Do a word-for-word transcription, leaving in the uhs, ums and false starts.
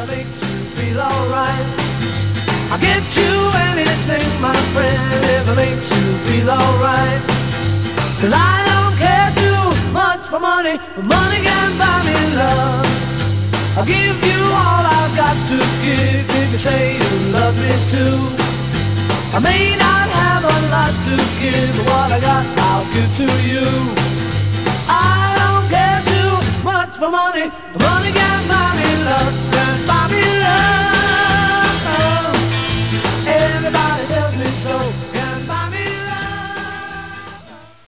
that makes you feel alright. I'll get you anything, my friend, if it makes you feel alright. Cause I don't care too much for money, but money can buy me love. I'll give you all I've got to give if you say you love me too. I may not have a lot to give, but what I got I'll give to you. I don't care too much for money, but money can buy me love.